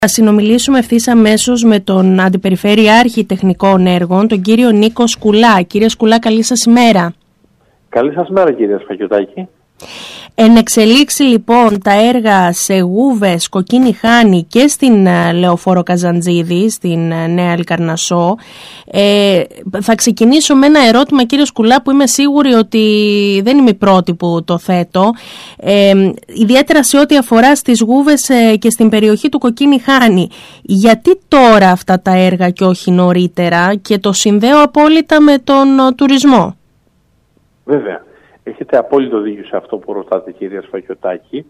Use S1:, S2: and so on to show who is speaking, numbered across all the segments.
S1: Θα συνομιλήσουμε ευθύς αμέσως με τον Αντιπεριφερειάρχη Τεχνικών Έργων, τον κύριο Νίκο Σκουλά. Κύριε Σκουλά, καλή σας ημέρα.
S2: Καλή σας μέρα, κύριε Σφακιωτάκη.
S1: Εν εξελίξει λοιπόν τα έργα σε Γούβες, Κοκκίνη Χάνη και στην Λεωφόρο Καζαντζίδη, στην Νέα Λικαρνασσό. Θα ξεκινήσω με ένα ερώτημα, κύριε Σκουλά, που είμαι σίγουρη ότι δεν είμαι η πρώτη που το θέτω. Ιδιαίτερα σε ό,τι αφορά στις Γούβες και στην περιοχή του Κοκκίνη Χάνη. Γιατί τώρα αυτά τα έργα και όχι νωρίτερα, και το συνδέω απόλυτα με τον τουρισμό?
S2: Βέβαια. Έχετε απόλυτο δίκιο σε αυτό που ρωτάτε, κυρία Σφακιωτάκη.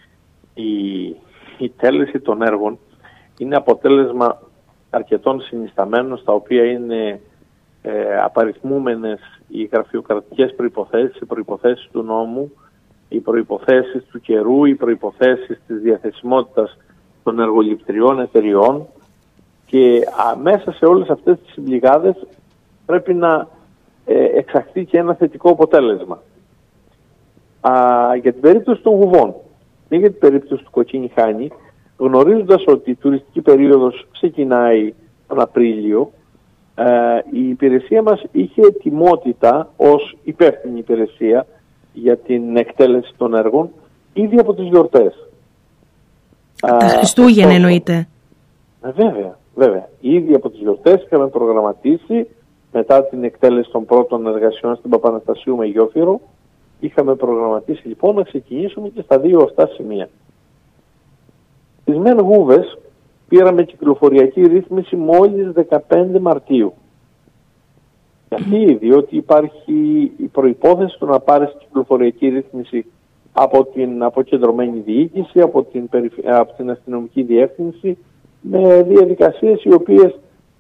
S2: Η τέλεση των έργων είναι αποτέλεσμα αρκετών συνισταμένων, στα οποία είναι απαριθμούμενες οι γραφειοκρατικές προϋποθέσεις, οι προϋποθέσεις του νόμου, οι προϋποθέσεις του καιρού, οι προϋποθέσεις της διαθεσιμότητας των εργοληπτριών εταιριών, και μέσα σε όλες αυτές τις συμπληγάδες πρέπει να εξαχθεί και ένα θετικό αποτέλεσμα. Για την περίπτωση των Γουβών και για την περίπτωση του Κοκκίνη Χάνη, γνωρίζοντας ότι η τουριστική περίοδος ξεκινάει τον Απρίλιο, η υπηρεσία μας είχε ετοιμότητα ως υπεύθυνη υπηρεσία για την εκτέλεση των έργων ήδη από τις γιορτές.
S1: Τα Χριστούγεννα εννοείται?
S2: Βέβαια. Ήδη από τις γιορτές είχαμε προγραμματίσει, μετά την εκτέλεση των πρώτων εργασιών στην Παπαναστασίου με Γιόφυρο, είχαμε προγραμματίσει λοιπόν να ξεκινήσουμε και στα δύο αυτά σημεία. Στις μεν Γούβες πήραμε κυκλοφοριακή ρύθμιση μόλις 15 Μαρτίου. Γιατί? Διότι υπάρχει η προϋπόθεση του να πάρεις κυκλοφοριακή ρύθμιση από την αποκεντρωμένη διοίκηση, από την αστυνομική διεύθυνση, με διαδικασίες οι οποίες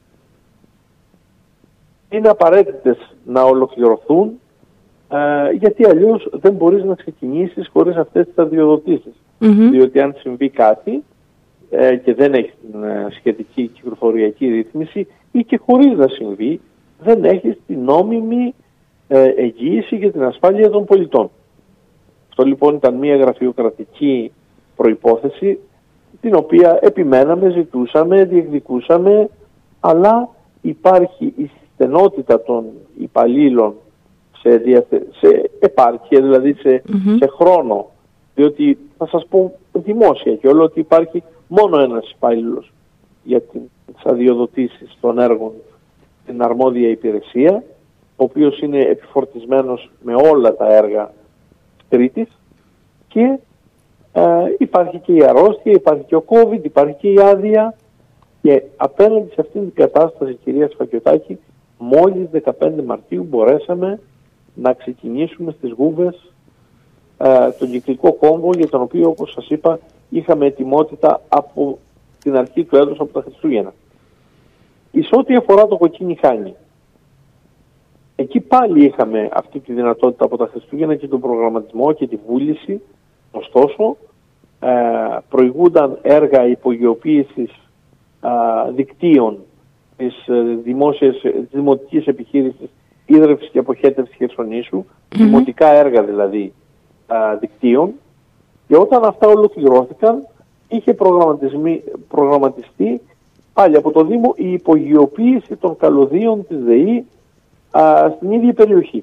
S2: είναι απαραίτητες να ολοκληρωθούν, γιατί αλλιώς δεν μπορείς να ξεκινήσεις χωρίς αυτές τις αδειοδοτήσεις. Διότι αν συμβεί κάτι και δεν έχεις την σχετική κυκλοφοριακή ρύθμιση, ή και χωρίς να συμβεί, δεν έχεις την νόμιμη εγγύηση για την ασφάλεια των πολιτών. Αυτό λοιπόν ήταν μια γραφειοκρατική προϋπόθεση, την οποία επιμέναμε, ζητούσαμε, διεκδικούσαμε, αλλά υπάρχει η στενότητα των υπαλλήλων σε επάρκεια, δηλαδή σε χρόνο, διότι θα σας πω δημόσια και όλο ότι υπάρχει μόνο ένας υπάλληλος για τις αδειοδοτήσεις των έργων στην αρμόδια υπηρεσία, ο οποίος είναι επιφορτισμένος με όλα τα έργα Κρήτης, και υπάρχει και η αρρώστια, υπάρχει και ο COVID, υπάρχει και η άδεια, και απέναντι σε αυτήν την κατάσταση, κυρία Σφακιωτάκη, μόλις 15 Μαρτίου μπορέσαμε να ξεκινήσουμε στις Γούβες τον κυκλικό κόμβο, για τον οποίο, όπως σας είπα, είχαμε ετοιμότητα από την αρχή του έτους, από τα Χριστούγεννα. Εις ό,τι αφορά το Κοκκίνη Χάνη, εκεί πάλι είχαμε αυτή τη δυνατότητα από τα Χριστούγεννα και τον προγραμματισμό και τη βούληση. Ωστόσο, προηγούνταν έργα υπογειοποίησης δικτύων της δημοτικής επιχείρησης ίδρυυσης και αποχέτευσης Χερσονήσου, δημοτικά έργα δηλαδή δικτύων, και όταν αυτά ολοκληρώθηκαν είχε προγραμματιστεί πάλι από το Δήμο η υπογειοποίηση των καλωδίων της ΔΕΗ στην ίδια περιοχή.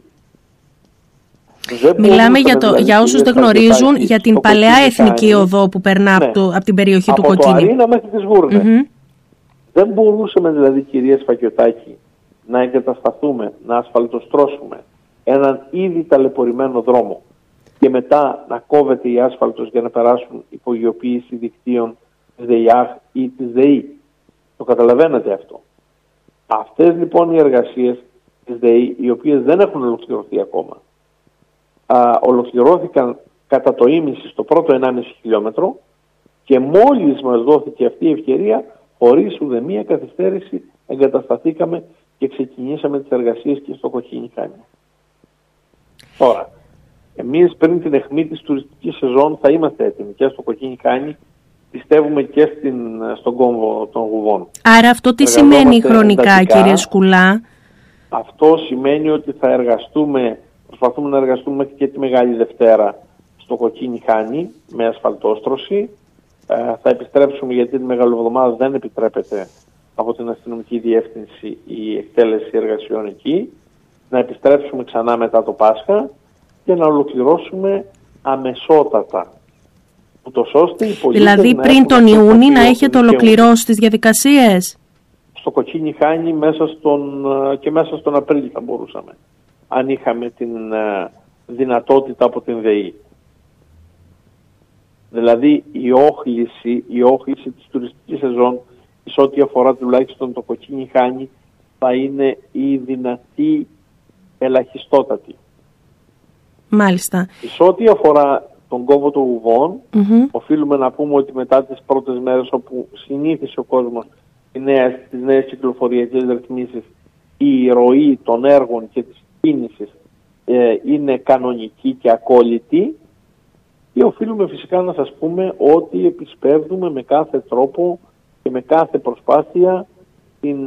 S1: Μιλάμε για όσους δεν γνωρίζουν, για την παλαιά εθνική οδό που περνά από την περιοχή του Κοκκίνη.
S2: Από το Αρίνα μέχρι τις Βούρνες. Δεν μπορούσαμε δηλαδή, κυρία Σφακιωτάκη, να εγκατασταθούμε, να ασφαλτοστρώσουμε έναν ήδη ταλαιπωρημένο δρόμο και μετά να κόβεται η άσφαλτος για να περάσουν υπογειοποίηση δικτύων της ΔΕΙΑΧ ή της ΔΕΗ. Το καταλαβαίνετε αυτό. Αυτές λοιπόν οι εργασίες της ΔΕΗ, οι οποίες δεν έχουν ολοκληρωθεί ακόμα, ολοκληρώθηκαν κατά το ίμιση στο πρώτο 1,5 χιλιόμετρο, και μόλις μας δόθηκε αυτή η ευκαιρία, χωρίς ουδεμία καθυστέρηση, εγκατασταθήκαμε και ξεκινήσαμε τις εργασίες και στο Κοκκίνη Χάνη. Τώρα, εμείς πριν την αιχμή της τουριστικής σεζόν θα είμαστε έτοιμοι και στο Κοκκίνη Χάνη, πιστεύουμε και στον κόμβο των Γουβών.
S1: Άρα αυτό τι σημαίνει χρονικά, κύριε Σκουλά?
S2: Αυτό σημαίνει ότι θα προσπαθούμε να εργαστούμε και τη Μεγάλη Δευτέρα στο Κοκκίνη Χάνη με ασφαλτόστρωση, Θα επιστρέψουμε, γιατί τη Μεγαλοβδομάδα δεν επιτρέπεται από την αστυνομική διεύθυνση η εκτέλεση εργασιών εκεί. Να επιστρέψουμε ξανά μετά το Πάσχα και να ολοκληρώσουμε αμεσότατα.
S1: Δηλαδή πριν τον Ιούνιο να έχετε ολοκληρώσει τις διαδικασίες?
S2: Στο Κοκκίνι Χάνι και μέσα στον Απρίλιο θα μπορούσαμε, αν είχαμε την δυνατότητα από την ΔΕΗ. Δηλαδή η όχληση της τουριστικής σεζόν, σε ό,τι αφορά τουλάχιστον το Κοκκίνι Χάνι, θα είναι η δυνατή ελαχιστότατη.
S1: Μάλιστα.
S2: Σε ό,τι αφορά τον κόμβο των Γουβών, οφείλουμε να πούμε ότι μετά τις πρώτες μέρες, όπου συνήθισε ο κόσμος τις νέες κυκλοφοριακές ρυθμίσεις, η ροή των έργων και της κίνησης είναι κανονική και ακόλυτη, και οφείλουμε φυσικά να σας πούμε ότι επισπεύδουμε με κάθε τρόπο και με κάθε προσπάθεια την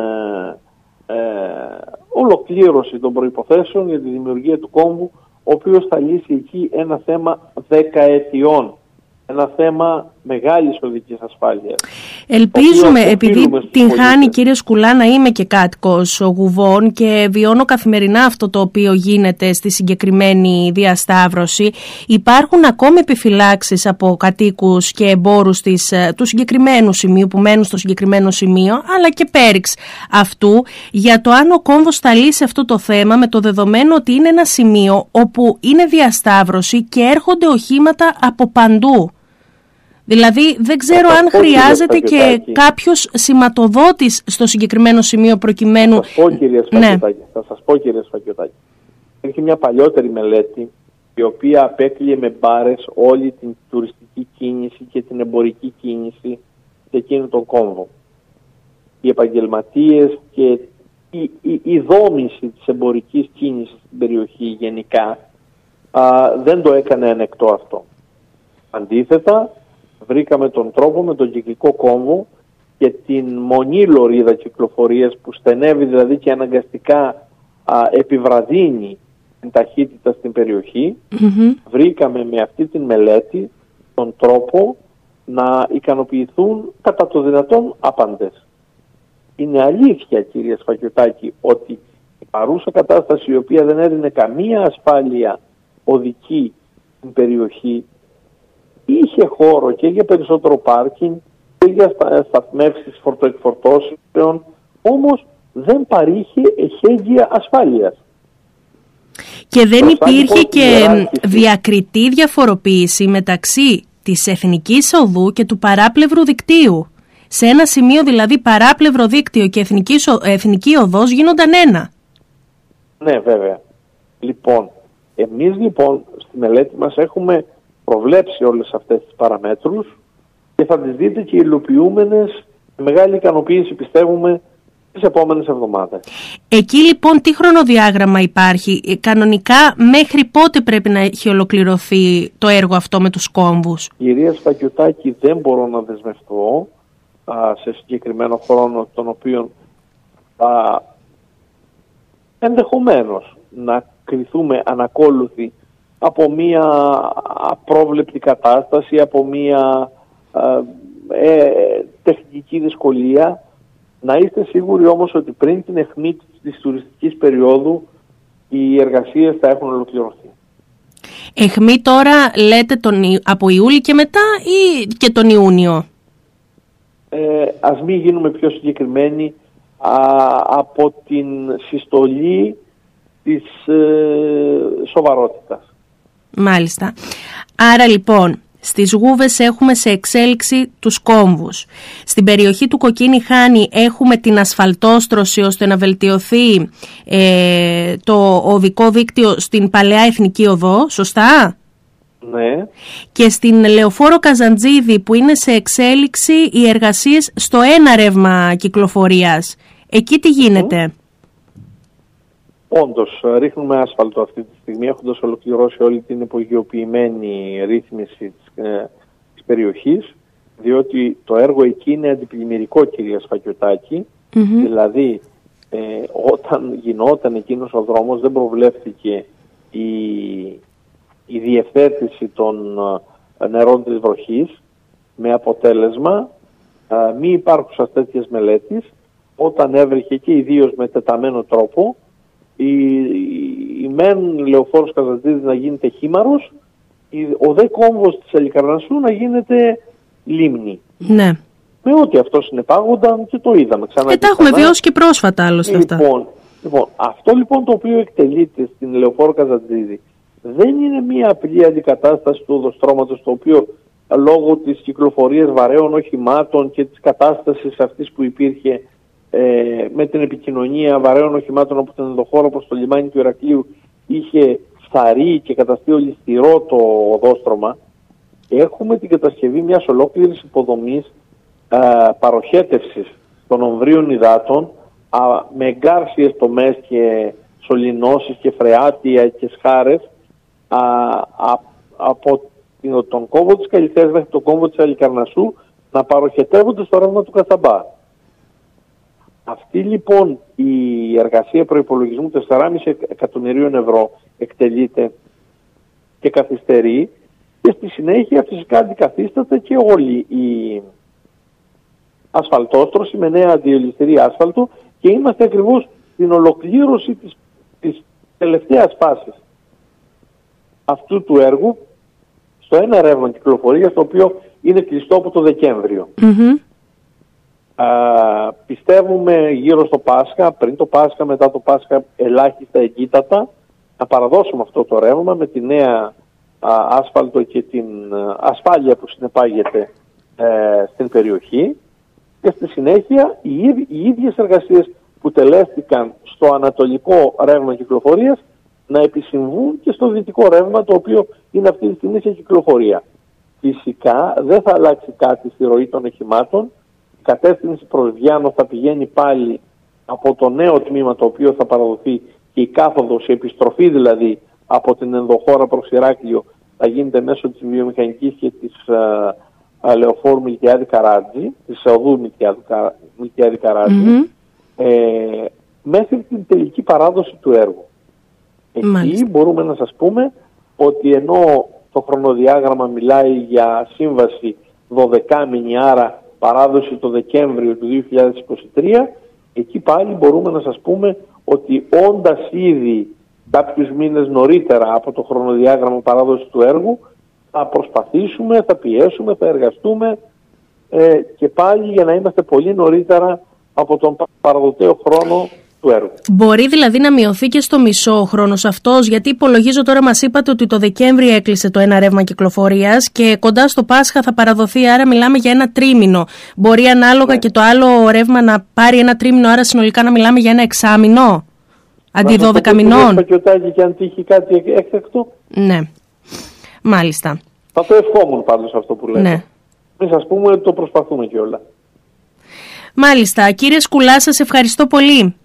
S2: ολοκλήρωση των προϋποθέσεων για τη δημιουργία του κόμβου, ο οποίος θα λύσει εκεί ένα θέμα δεκαετιών. Ένα θέμα μεγάλης οδικής ασφάλειας.
S1: Ελπίζουμε, επειδή την χάνει, κύριε Σκουλά, να είμαι και κάτοικος Γουβών και βιώνω καθημερινά αυτό το οποίο γίνεται στη συγκεκριμένη διασταύρωση. Υπάρχουν ακόμη επιφυλάξεις από κατοίκους και εμπόρους του συγκεκριμένου σημείου, που μένουν στο συγκεκριμένο σημείο, αλλά και πέριξ αυτού, για το αν ο κόμβος θα λύσει αυτό το θέμα, με το δεδομένο ότι είναι ένα σημείο όπου είναι διασταύρωση και έρχονται οχήματα από παντού. Δηλαδή δεν ξέρω αν χρειάζεται και κάποιος σηματοδότης στο συγκεκριμένο σημείο προκειμένου...
S2: Θα σας πω, κύριε Σφακιωτάκη. Έχει μια παλιότερη μελέτη, η οποία απέκλειε με μπάρες όλη την τουριστική κίνηση και την εμπορική κίνηση σε εκείνο τον κόμβο. Οι επαγγελματίες και η δόμηση της εμπορικής κίνησης στην περιοχή γενικά δεν το έκανε ανεκτό αυτό. Αντίθετα, βρήκαμε τον τρόπο με τον κυκλικό κόμβο και την μονή λωρίδα κυκλοφορίας, που στενεύει δηλαδή και αναγκαστικά επιβραδύνει την ταχύτητα στην περιοχή. Βρήκαμε με αυτή την μελέτη τον τρόπο να ικανοποιηθούν κατά το δυνατόν άπαντες. Είναι αλήθεια, κύριε Σφακιωτάκη, ότι η παρούσα κατάσταση, η οποία δεν έδινε καμία ασφάλεια οδική στην περιοχή, είχε χώρο και για περισσότερο πάρκινγκ και για σταθμεύσεις φορτοεκφορτώσεων, όμως δεν παρήχε εχέγγυα ασφάλειας.
S1: Και δεν υπήρχε και διακριτή διαφοροποίηση μεταξύ της εθνικής οδού και του παράπλευρου δικτύου. Σε ένα σημείο δηλαδή παράπλευρο δίκτυο και εθνική οδός γίνονταν ένα.
S2: Ναι, βέβαια. Λοιπόν, εμείς στη μελέτη μας έχουμε προβλέψει όλες αυτές τις παραμέτρους και θα τις δείτε και υλοποιούμενες με μεγάλη ικανοποίηση, πιστεύουμε, τις επόμενες εβδομάδες.
S1: Εκεί λοιπόν τι χρονοδιάγραμμα υπάρχει? Κανονικά μέχρι πότε πρέπει να έχει ολοκληρωθεί το έργο αυτό με τους κόμβους?
S2: Κυρία Σφακιωτάκη, δεν μπορώ να δεσμευτώ σε συγκεκριμένο χρόνο, τον οποίο ενδεχομένως να κριθούμε ανακόλουθοι από μία απρόβλεπτη κατάσταση, από μία τεχνική δυσκολία. Να είστε σίγουροι όμως ότι πριν την αιχμή της τουριστικής περίοδου οι εργασίες θα έχουν ολοκληρωθεί.
S1: Αιχμή τώρα λέτε από Ιούλη και μετά ή και τον Ιούνιο?
S2: Ας μην γίνουμε πιο συγκεκριμένοι, από την συστολή της σοβαρότητας.
S1: Μάλιστα. Άρα λοιπόν στις Γούβες έχουμε σε εξέλιξη τους κόμβους. Στην περιοχή του Κοκκίνι Χάνι έχουμε την ασφαλτόστρωση ώστε να βελτιωθεί το οδικό δίκτυο στην παλαιά εθνική οδό, σωστά?
S2: Ναι.
S1: Και στην Λεωφόρο Καζαντζίδη που είναι σε εξέλιξη οι εργασίες στο ένα ρεύμα κυκλοφορίας. Εκεί τι γίνεται?
S2: Όντως, ρίχνουμε άσφαλτο αυτή τη στιγμή, έχοντας ολοκληρώσει όλη την υπογειοποιημένη ρύθμιση της περιοχής, διότι το έργο εκεί είναι αντιπλημμυρικό, κυρία Σφακιωτάκη. Δηλαδή, όταν γινόταν εκείνος ο δρόμος, δεν προβλέφθηκε η διευθέτηση των νερών της βροχής με αποτέλεσμα μη υπάρχουσας τέτοιες μελέτης, όταν έβρεχε και ιδίως με τεταμένο τρόπο η μεν Λεωφόρος Καζαντζίδης να γίνεται χήμαρος, ο δε κόμβος της Χαλικαρνασσού να γίνεται λίμνη.
S1: Ναι.
S2: Με ό,τι αυτό συνεπάγονταν και το είδαμε ξανά.
S1: Και τα έχουμε βιώσει και πρόσφατα άλλωστε αυτά.
S2: Λοιπόν, αυτό λοιπόν το οποίο εκτελείται στην Λεωφόρο Καζαντζίδη δεν είναι μια απλή αντικατάσταση του οδοστρώματος, το οποίο λόγω της κυκλοφορίας βαρέων οχημάτων και της κατάστασης αυτής που υπήρχε με την επικοινωνία βαρέων οχημάτων από την ενδοχώρα προς το λιμάνι του Ηρακλείου είχε φθαρεί και καταστεί ολισθηρό το οδόστρωμα. Έχουμε την κατασκευή μιας ολόκληρης υποδομής παροχέτευσης των ομβρίων υδάτων με εγκάρσιες τομές και σωληνώσεις και φρεάτια και σχάρες από τον κόμβο της Καλυθέας μέχρι τον κόμβο της Χαλικαρνασσού να παροχετεύονται στο ρεύμα του Καθαμπά. Αυτή λοιπόν η εργασία προϋπολογισμού 4,5 εκατομμυρίων ευρώ εκτελείται και καθυστερεί, και στη συνέχεια φυσικά αντικαθίσταται και όλη η ασφαλτόστρωση με νέα αντιολισθηρή άσφαλτο, και είμαστε ακριβώς στην ολοκλήρωση της τελευταίας φάσης αυτού του έργου, στο ένα ρεύμα κυκλοφορίας, το οποίο είναι κλειστό από το Δεκέμβριο. Πιστεύουμε γύρω στο Πάσχα, πριν το Πάσχα, μετά το Πάσχα, ελάχιστα εγκύτατα, να παραδώσουμε αυτό το ρεύμα με τη νέα άσφαλτο και την ασφάλεια που συνεπάγεται στην περιοχή, και στη συνέχεια οι ίδιες εργασίες που τελέστηκαν στο ανατολικό ρεύμα κυκλοφορίας να επισυμβούν και στο δυτικό ρεύμα, το οποίο είναι αυτή τη στιγμή σε κυκλοφορία. Φυσικά δεν θα αλλάξει κάτι στη ροή των οχημάτων. Η κατεύθυνση προς Βιάνο θα πηγαίνει πάλι από το νέο τμήμα το οποίο θα παραδοθεί, και η κάθοδος, η επιστροφή δηλαδή από την ενδοχώρα προς Ηράκλειο, θα γίνεται μέσω της βιομηχανικής και της Λεωφόρου Μιλτιάδη Καράτζη, της οδού Μιλτιάδη Καράτζη, μέχρι την τελική παράδοση του έργου. Εκεί μπορούμε να σας πούμε ότι ενώ το χρονοδιάγραμμα μιλάει για σύμβαση 12 μήνη, άρα παράδοση το Δεκέμβριο του 2023, εκεί πάλι μπορούμε να σας πούμε ότι όντας ήδη κάποιους μήνες νωρίτερα από το χρονοδιάγραμμα παράδοση του έργου, θα προσπαθήσουμε, θα πιέσουμε, θα εργαστούμε και πάλι για να είμαστε πολύ νωρίτερα από τον παραδοτέο χρόνο του έργου.
S1: Μπορεί δηλαδή να μειωθεί και στο μισό ο χρόνος αυτός, γιατί υπολογίζω τώρα, μας είπατε ότι το Δεκέμβρη έκλεισε το ένα ρεύμα κυκλοφορίας και κοντά στο Πάσχα θα παραδοθεί, άρα μιλάμε για ένα τρίμηνο. Μπορεί ανάλογα και το άλλο ρεύμα να πάρει ένα τρίμηνο, άρα συνολικά να μιλάμε για ένα εξάμηνο αντί 12 μηνών.
S2: Και αν τύχει κάτι έκτακτο.
S1: Ναι, μάλιστα.
S2: Θα το ευχόμουν πάντως αυτό που λέτε.
S1: Ναι.
S2: Μην σας πούμε ότι το προσπαθούμε κιόλα.
S1: Μάλιστα. Κύριε Σκουλά, σας ευχαριστώ πολύ.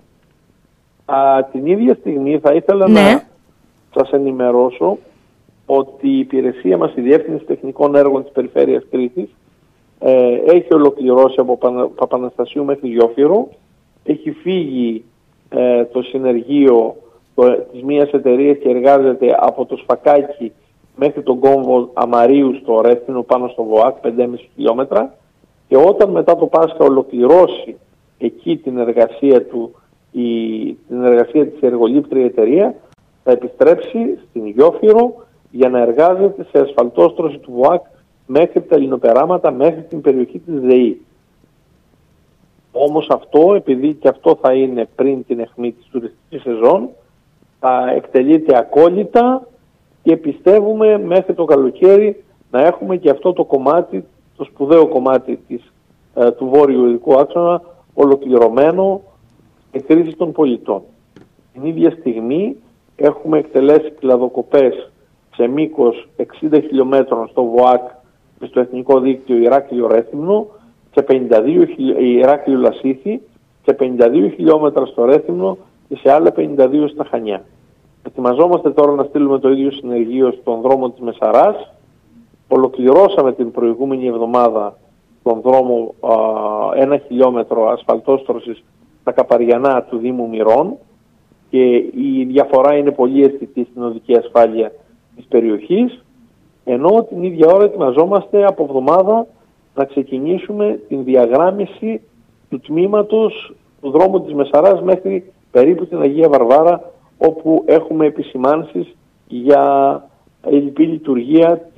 S2: Την ίδια στιγμή θα ήθελα να σας ενημερώσω ότι η υπηρεσία μας, η Διεύθυνση Τεχνικών Έργων της Περιφέρειας Κρήτης, έχει ολοκληρώσει από Παπαναστασίου μέχρι Γιόφυρο. Έχει φύγει το συνεργείο της μίας εταιρείας και εργάζεται από το Σφακάκι μέχρι τον κόμβο Αμαρίου στο Ρέθινο πάνω στο ΒΟΑΚ, 5,5 χιλιόμετρα, και όταν μετά το Πάσχα ολοκληρώσει εκεί την εργασία του, την εργασία της εργολήπτρια εταιρεία, θα επιστρέψει στην Γιόφυρο για να εργάζεται σε ασφαλτόστρωση του ΒΟΑΚ μέχρι τα λινοπεράματα, μέχρι την περιοχή της ΔΕΗ. Όμως αυτό, επειδή και αυτό θα είναι πριν την αιχμή της τουριστικής σεζόν, θα εκτελείται ακόλυτα και πιστεύουμε μέχρι το καλοκαίρι να έχουμε και αυτό το κομμάτι, το σπουδαίο κομμάτι του βόρειου οδικού άξονα ολοκληρωμένο και χρήση των πολιτών. Την ίδια στιγμή έχουμε εκτελέσει κλαδοκοπές σε μήκος 60 χιλιόμετρων στο ΒΟΑΚ και στο Εθνικό Δίκτυο Ηράκλειο-Ρέθυμνο, σε 52 Ηράκλειο-Λασίθι, σε 52 χιλιόμετρα στο Ρέθυμνο και σε άλλα 52 στα Χανιά. Ετοιμαζόμαστε τώρα να στείλουμε το ίδιο συνεργείο στον δρόμο της Μεσαράς. Ολοκληρώσαμε την προηγούμενη εβδομάδα τον δρόμο 1 χιλιόμετρο ασφαλτόστρωσης στα Καπαριανά του Δήμου Μυρών, και η διαφορά είναι πολύ αισθητή στην οδική ασφάλεια της περιοχής, ενώ την ίδια ώρα ετοιμαζόμαστε από εβδομάδα να ξεκινήσουμε την διαγράμμιση του τμήματος του δρόμου της Μεσαράς μέχρι περίπου την Αγία Βαρβάρα, όπου έχουμε επισημάνσεις για ελλειπή λειτουργία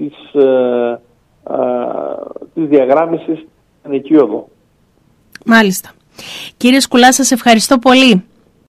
S2: της διαγράμμισης στην εκεί οδό.
S1: Μάλιστα. Κύριε Σκουλά, σας ευχαριστώ πολύ.